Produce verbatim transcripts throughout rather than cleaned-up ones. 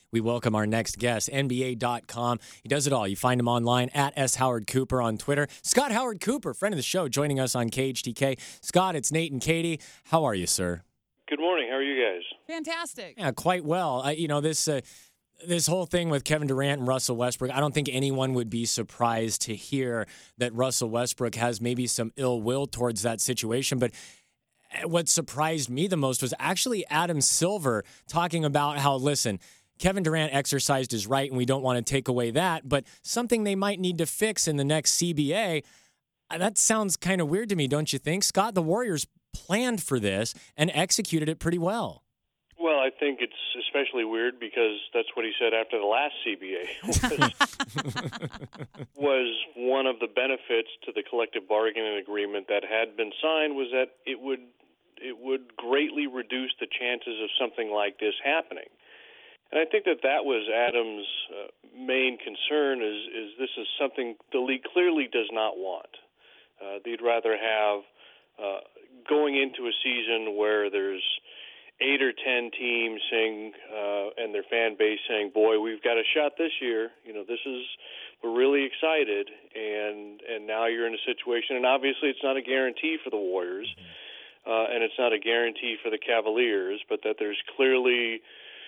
We welcome our next guest, N B A dot com. He does it all. You find him online at S. Howard Cooper on Twitter. Scott Howard Cooper, friend of the show, joining us on K H T K. Scott, it's Nate and Katie. How are you, sir? Good morning. How are you guys? Fantastic. Yeah, quite well. I, you know, this uh, this whole thing with Kevin Durant and Russell Westbrook, I don't think anyone would be surprised to hear that Russell Westbrook has maybe some ill will towards that situation. But what surprised me the most was actually Adam Silver talking about how, listen, Kevin Durant exercised his right, and we don't want to take away that, but something they might need to fix in the next C B A. That sounds kind of weird to me, don't you think? Scott, the Warriors planned for this and executed it pretty well. Well, I think it's especially weird because that's what he said after the last C B A was, was one of the benefits to the collective bargaining agreement that had been signed was that it would it would greatly reduce the chances of something like this happening. And I think that that was Adam's uh, main concern is, is this is something the league clearly does not want. Uh, they'd rather have uh, going into a season where there's eight or ten teams saying uh, and their fan base saying, boy, we've got a shot this year. You know, this is, we're really excited. And, and now you're in a situation, and obviously it's not a guarantee for the Warriors, uh, and it's not a guarantee for the Cavaliers, but that there's clearly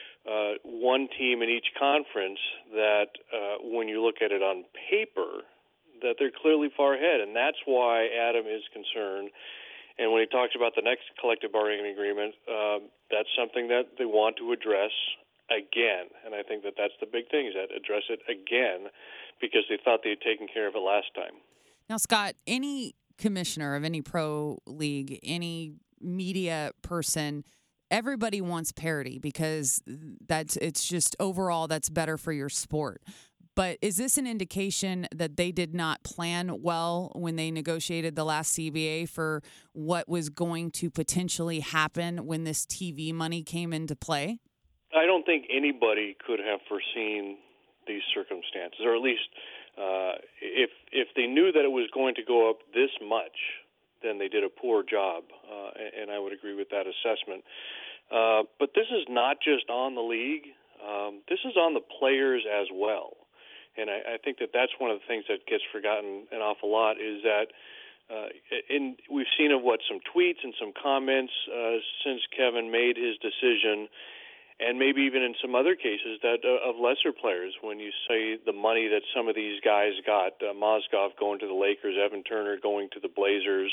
Uh, one team in each conference that, uh, when you look at it on paper, that they're clearly far ahead, and that's why Adam is concerned. And when he talks about the next collective bargaining agreement, um, that's something that they want to address again. And I think that that's the big thing, is that address it again, because they thought they had taken care of it last time. Now, Scott, any commissioner of any pro league, any media person, everybody wants parity because that's it's just overall that's better for your sport. But is this an indication that they did not plan well when they negotiated the last C B A for what was going to potentially happen when this T V money came into play? I don't think anybody could have foreseen these circumstances, or at least uh, if if they knew that it was going to go up this much, then they did a poor job, uh, and I would agree with that assessment. Uh, but this is not just on the league. Um, this is on the players as well. And I, I think that that's one of the things that gets forgotten an awful lot is that uh, in, we've seen of what some tweets and some comments uh, since Kevin made his decision, and maybe even in some other cases that uh, of lesser players, when you say the money that some of these guys got, uh, Mozgov going to the Lakers, Evan Turner going to the Blazers,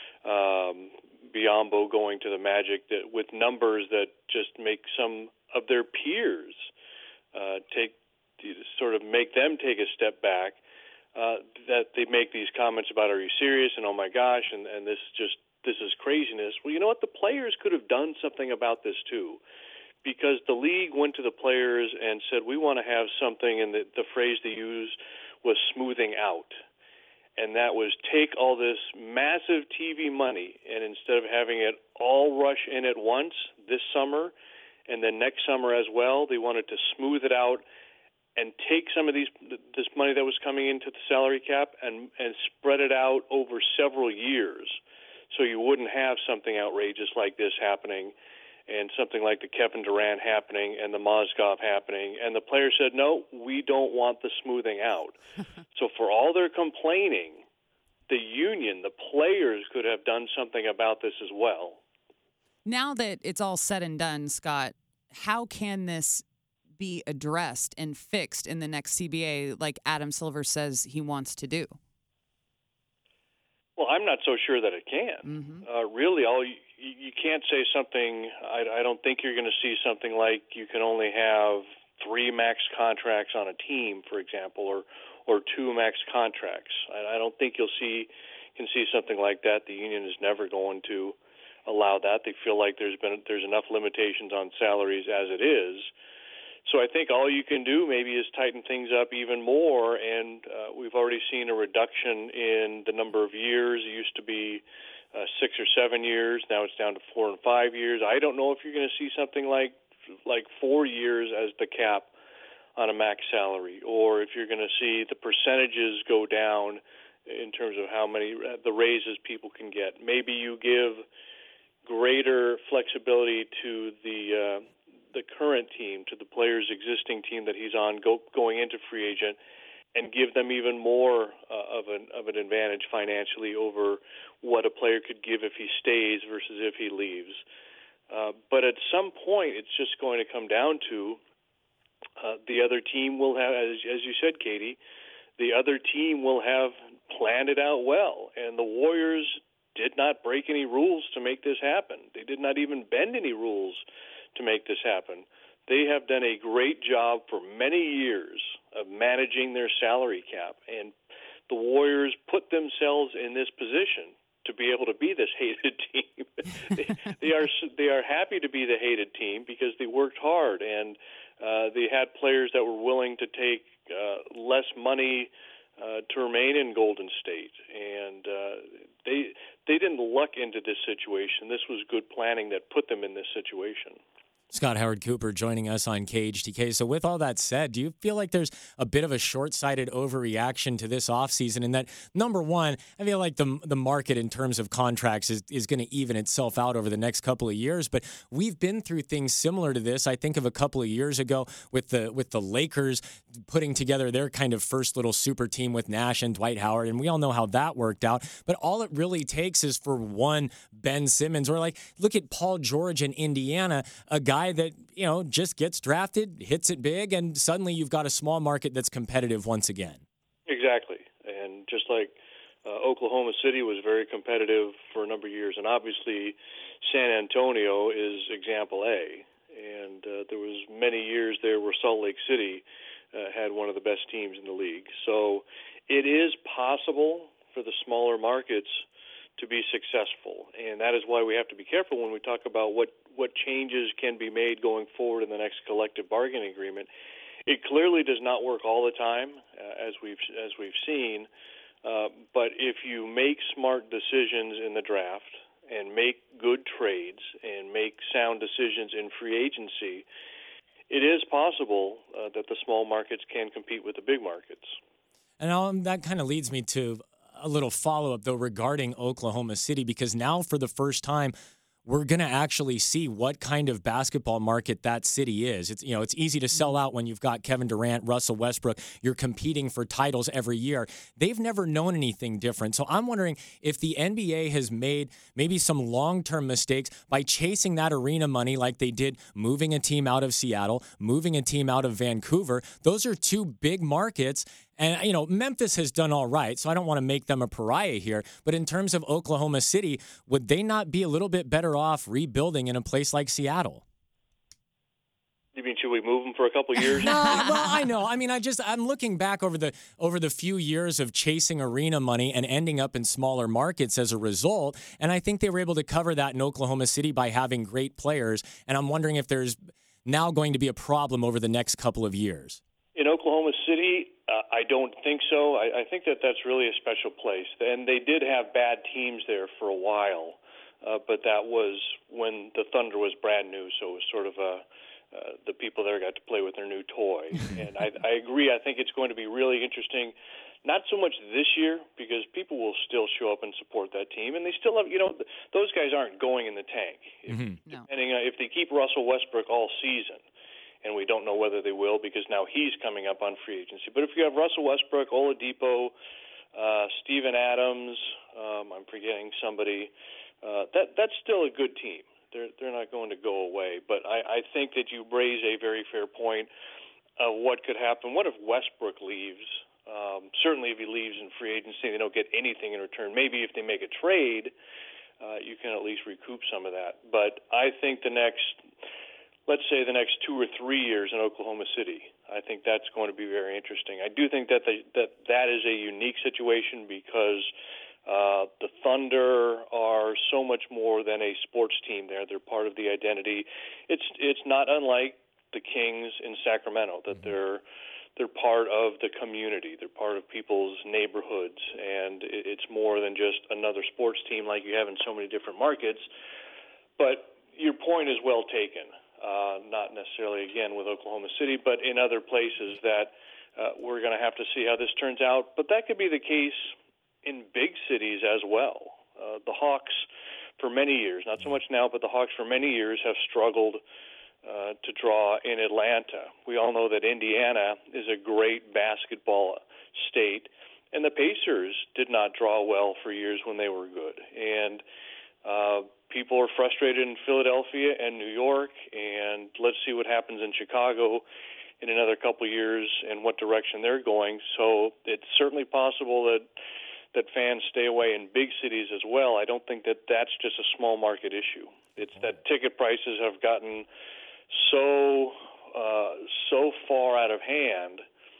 um, Biyombo going to the Magic, that with numbers that just make some of their peers uh, take sort of make them take a step back, uh, that they make these comments about, are you serious, and oh my gosh, and, and this just this is craziness. Well, you know what? The players could have done something about this too, because the league went to the players and said, we want to have something, and the, the phrase they used was smoothing out. And that was take all this massive T V money, and instead of having it all rush in at once this summer and then next summer as well, they wanted to smooth it out and take some of these this money that was coming into the salary cap and, and spread it out over several years so you wouldn't have something outrageous like this happening and something like the Kevin Durant happening and the Mozgov happening. And the players said, no, we don't want the smoothing out. So for all their complaining, the union, the players could have done something about this as well. Now that it's all said and done, Scott, how can this be addressed and fixed in the next C B A like Adam Silver says he wants to do? Well, I'm not so sure that it can. Mm-hmm. Uh, really, all you, you can't say something. I, I don't think you're going to see something like you can only have three max contracts on a team, for example, or or two max contracts. I, I don't think you'll see can see something like that. The union is never going to allow that. They feel like there's been there's enough limitations on salaries as it is. So I think all you can do maybe is tighten things up even more, and uh, we've already seen a reduction in the number of years. It used to be uh, six or seven years. Now it's down to four and five years. I don't know if you're going to see something like like four years as the cap on a max salary, or if you're going to see the percentages go down in terms of how many the raises people can get. Maybe you give greater flexibility to the uh, the current team, to the player's existing team that he's on go, going into free agent, and give them even more uh, of an of an advantage financially over what a player could give if he stays versus if he leaves. Uh, but at some point, it's just going to come down to uh, the other team will have, as, as you said, Katie, the other team will have planned it out well. And the Warriors did not break any rules to make this happen. They did not even bend any rules to make this happen. They have done a great job for many years of managing their salary cap. And the Warriors put themselves in this position to be able to be this hated team. they, they are they are happy to be the hated team because they worked hard, and uh, they had players that were willing to take uh, less money uh, to remain in Golden State, and uh, they they didn't luck into this situation. This was good planning that put them in this situation. Scott Howard Cooper joining us on K H T K. So with all that said, do you feel like there's a bit of a short-sighted overreaction to this offseason? And that, number one, I feel like the the market in terms of contracts is, is going to even itself out over the next couple of years. But we've been through things similar to this. I think of a couple of years ago with the with the Lakers putting together their kind of first little super team with Nash and Dwight Howard. And we all know how that worked out. But all it really takes is for one Ben Simmons, or like, look at Paul George in Indiana, a guy that, you know, just gets drafted, hits it big, and suddenly you've got a small market that's competitive once again. Exactly. And just like uh, Oklahoma City was very competitive for a number of years, and obviously San Antonio is example A. And uh, there was many years there where Salt Lake City uh, had one of the best teams in the league. So it is possible for the smaller markets to be successful, and that is why we have to be careful when we talk about what, what changes can be made going forward in the next collective bargaining agreement. It clearly does not work all the time, uh, as we've as we've seen, uh, but if you make smart decisions in the draft and make good trades and make sound decisions in free agency, it is possible uh, that the small markets can compete with the big markets. And um, that kind of leads me to a little follow-up, though, regarding Oklahoma City, because now for the first time, we're going to actually see what kind of basketball market that city is. It's, you know, it's easy to sell out when you've got Kevin Durant, Russell Westbrook. You're competing for titles every year. They've never known anything different. So I'm wondering if the N B A has made maybe some long-term mistakes by chasing that arena money like they did moving a team out of Seattle, moving a team out of Vancouver. Those are two big markets. And, you know, Memphis has done all right, so I don't want to make them a pariah here. But in terms of Oklahoma City, would they not be a little bit better off rebuilding in a place like Seattle? You mean, should we move them for a couple of years? No, well, I know. I mean, I just I'm looking back over the over the few years of chasing arena money and ending up in smaller markets as a result. And I think they were able to cover that in Oklahoma City by having great players. And I'm wondering if there's now going to be a problem over the next couple of years. In Oklahoma City, uh, I don't think so. I, I think that that's really a special place. And they did have bad teams there for a while, uh, but that was when the Thunder was brand new, so it was sort of a, uh, the people there got to play with their new toy. And I, I agree. I think it's going to be really interesting, not so much this year, because people will still show up and support that team. And they still have, you know, those guys aren't going in the tank. Mm-hmm. If, no. Depending on if they keep Russell Westbrook all season, and we don't know whether they will because now he's coming up on free agency. But if you have Russell Westbrook, Oladipo, uh, Steven Adams, um, I'm forgetting somebody, uh, that that's still a good team. They're they're not going to go away. But I, I think that you raise a very fair point of what could happen. What if Westbrook leaves? Um, certainly if he leaves in free agency, they don't get anything in return. Maybe if they make a trade, uh, you can at least recoup some of that. But I think the next... let's say the next two or three years in Oklahoma City, I think that's going to be very interesting. I do think that the, that that is a unique situation because uh, the Thunder are so much more than a sports team there. They're part of the identity. It's it's not unlike the Kings in Sacramento, that they're they're part of the community. They're part of people's neighborhoods, and it's more than just another sports team like you have in so many different markets. But your point is well taken. Uh, not necessarily, again, with Oklahoma City, but in other places that uh, we're going to have to see how this turns out. But that could be the case in big cities as well. Uh, the Hawks, for many years, not so much now, but the Hawks for many years have struggled uh, to draw in Atlanta. We all know that Indiana is a great basketball state, and the Pacers did not draw well for years when they were good. And uh, people are frustrated in Philadelphia and New York, and let's see what happens in Chicago in another couple of years and what direction they're going. So it's certainly possible that that fans stay away in big cities as well. I don't think that that's just a small market issue. It's that ticket prices have gotten so uh, so far out of hand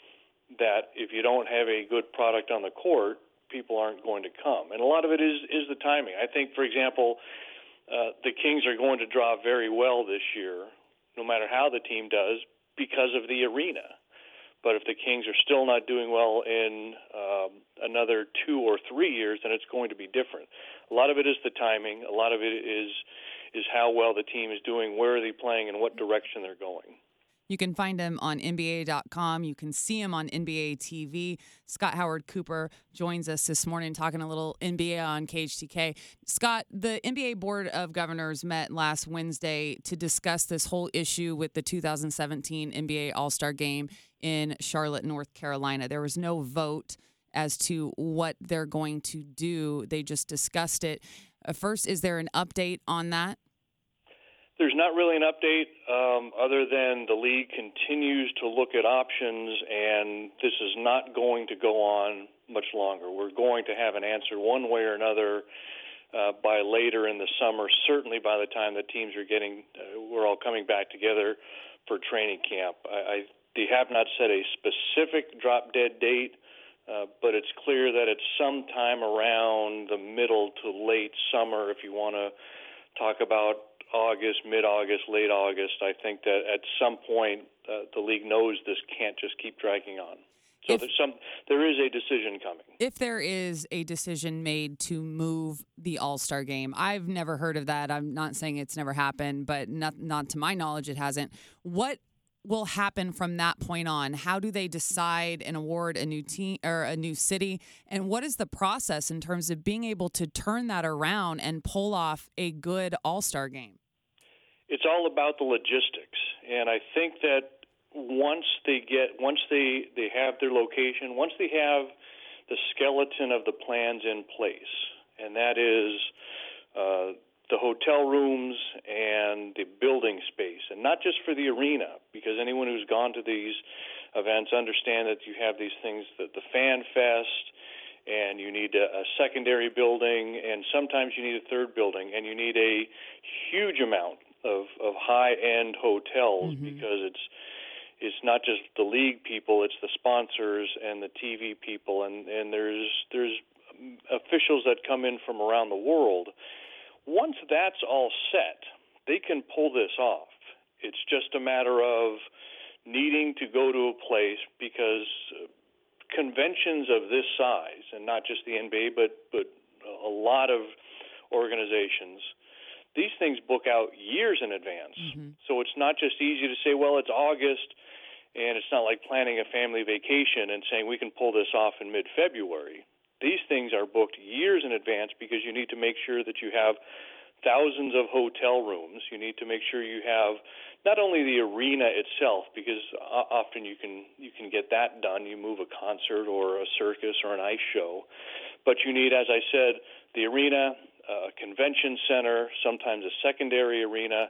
that if you don't have a good product on the court, people aren't going to come. And a lot of it is is the timing. I think, for example, uh, the Kings are going to draw very well this year, no matter how the team does, because of the arena. But if the Kings are still not doing well in um, another two or three years, then it's going to be different. A lot of it is the timing. A lot of it is is how well the team is doing, where are they playing, and what direction they're going. You can find him on N B A dot com. You can see him on N B A T V. Scott Howard Cooper joins us this morning talking a little N B A on K H T K. Scott, the N B A Board of Governors met last Wednesday to discuss this whole issue with the two thousand seventeen N B A All-Star Game in Charlotte, North Carolina. There was no vote as to what they're going to do. They just discussed it. Uh, first, is there an update on that? There's not really an update um, other than the league continues to look at options, and this is not going to go on much longer. We're going to have an answer one way or another uh, by later in the summer, certainly by the time the teams are getting, uh, we're all coming back together for training camp. I, I They have not set a specific drop-dead date, uh, but it's clear that it's sometime around the middle to late summer if you want to talk about August, mid-August, late August. I think that at some point uh, the league knows this can't just keep dragging on. So if, there's some, there is a decision coming. If there is a decision made to move the All-Star Game, I've never heard of that. I'm not saying it's never happened, but not, not to my knowledge it hasn't. What will happen from that point on? How do they decide and award a new team or a new city? And what is the process in terms of being able to turn that around and pull off a good All-Star Game? It's all about the logistics, and I think that once they get, once they, they have their location, once they have the skeleton of the plans in place, and that is uh, the hotel rooms and the building space, and not just for the arena, because anyone who's gone to these events understand that you have these things, that the Fan Fest, and you need a, a secondary building, and sometimes you need a third building, and you need a huge amount of, of high-end hotels mm-hmm. because it's it's not just the league people, it's the sponsors and the T V people, and, and there's there's officials that come in from around the world. Once that's all set, they can pull this off. It's just a matter of needing to go to a place because conventions of this size, and not just the N B A, but, but a lot of organizations, these things book out years in advance. Mm-hmm. So it's not just easy to say, well, it's August, and it's not like planning a family vacation and saying we can pull this off in mid-February. These things are booked years in advance because you need to make sure that you have thousands of hotel rooms. You need to make sure you have not only the arena itself, because often you can you can get that done. You move a concert or a circus or an ice show. But you need, as I said, the arena, a convention center, sometimes a secondary arena.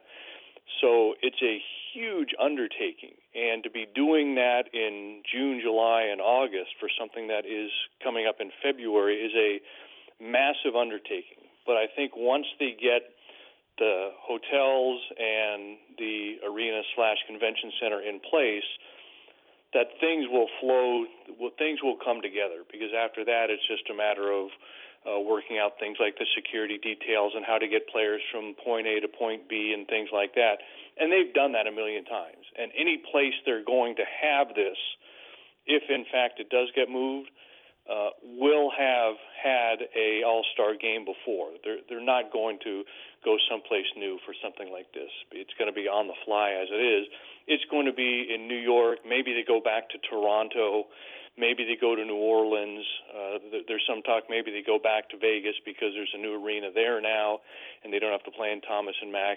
So it's a huge undertaking. And to be doing that in June, July, and August for something that is coming up in February is a massive undertaking. But I think once they get the hotels and the arena slash convention center in place, that things will flow, well, things will come together, because after that it's just a matter of uh, working out things like the security details and how to get players from point A to point B and things like that. And they've done that a million times. And any place they're going to have this, if in fact it does get moved, uh, will have had a All-Star game before. They're, they're not going to go someplace new for something like this. It's going to be on the fly as it is. It's going to be in New York. Maybe they go back to Toronto. Maybe they go to New Orleans. Uh, there's some talk maybe they go back to Vegas because there's a new arena there now, and they don't have to play in Thomas and Mack.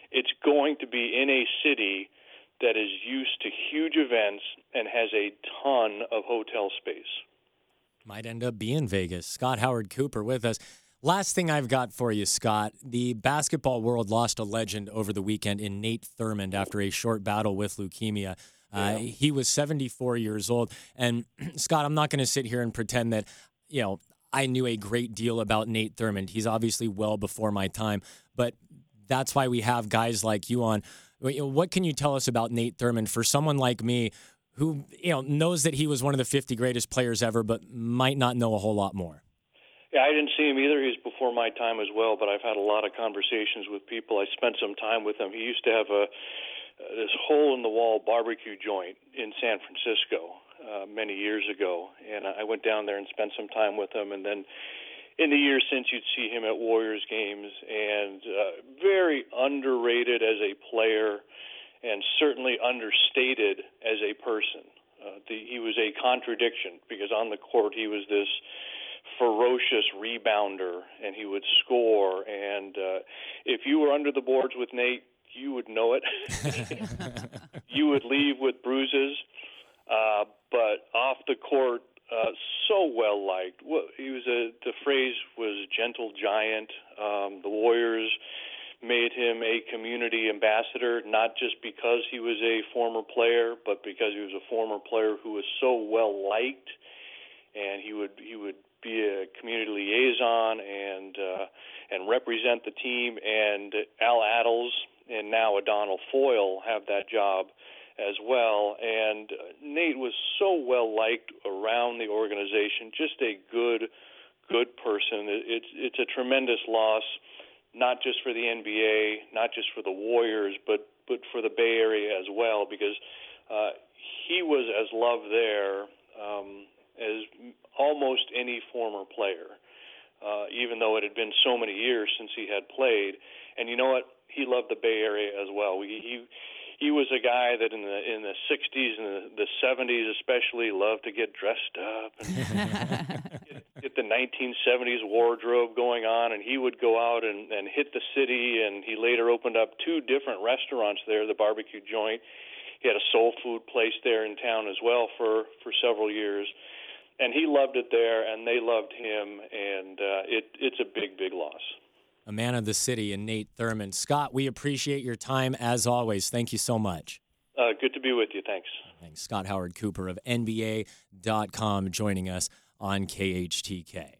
it's going to be in a city that is used to huge events and has a ton of hotel space. Might end up being Vegas. Scott Howard Cooper with us. Last thing I've got for you, Scott. The basketball world lost a legend over the weekend in Nate Thurmond after a short battle with leukemia. Uh, yeah. He was seventy-four years old. And, Scott, I'm not going to sit here and pretend that, you know, I knew a great deal about Nate Thurmond. He's obviously well before my time. But that's why we have guys like you on. What can you tell us about Nate Thurmond for someone like me who, you know, knows that he was one of the fifty greatest players ever, but might not know a whole lot more? Yeah, I didn't see him either. He's before my time as well, but I've had a lot of conversations with people. I spent some time with him. He used to have a uh, this hole-in-the-wall barbecue joint in San Francisco uh, many years ago, and I went down there and spent some time with him. And then in the years since, you'd see him at Warriors games, and uh, very underrated as a player and certainly understated as a person. Uh, the, he was a contradiction because on the court he was this ferocious rebounder, and he would score. And uh, if you were under the boards with Nate, you would know it. You would leave with bruises. Uh, but off the court, uh, so well liked. Well, he was a. The phrase was gentle giant. Um, the Warriors made him a community ambassador, not just because he was a former player, but because he was a former player who was so well liked, and he would he would be a community liaison and uh, and represent the team. And Al Attles and now Adonal Foyle have that job as well. And Nate was so well liked around the organization, just a good good person. It's it's a tremendous loss, not just for the N B A, not just for the Warriors, but but for the Bay Area as well, because uh, he was as loved there um, as almost any former player, uh, even though it had been so many years since he had played. And you know what? He loved the Bay Area as well. He he, he was a guy that in the in the sixties and the, the seventies especially loved to get dressed up and get, get the nineteen seventies wardrobe going on, and he would go out and, and hit the city. And he later opened up two different restaurants there, the Barbecue Joint. He had a soul food place there in town as well for, for several years. And he loved it there, and they loved him, and uh, it, it's a big, big loss. A man of the city in Nate Thurmond. Scott, we appreciate your time as always. Thank you so much. Uh, good to be with you. Thanks. Thanks. Scott Howard Cooper of N B A dot com joining us on K H T K.